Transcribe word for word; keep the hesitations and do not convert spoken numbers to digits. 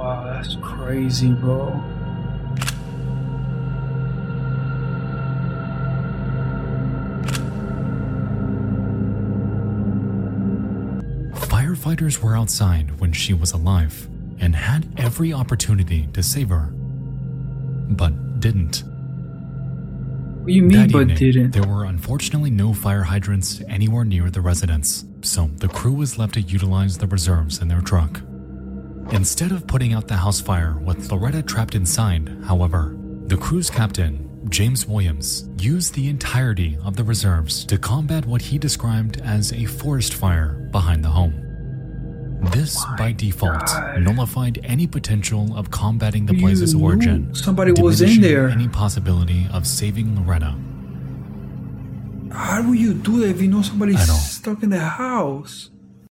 Wow, that's crazy, bro. Firefighters were outside when she was alive and had every opportunity to save her, but didn't. What do you mean, That but evening, didn't? there were unfortunately no fire hydrants anywhere near the residence, so the crew was left to utilize the reserves in their truck. Instead of putting out the house fire with Loretta trapped inside, however, the crew's captain, James Williams, used the entirety of the reserves to combat what he described as a forest fire behind the home. This, by default, God. nullified any potential of combating the You blaze's knew origin, somebody was in diminishing there. any possibility of saving Loretta. How would you do that if you know somebody's I know. stuck in the house?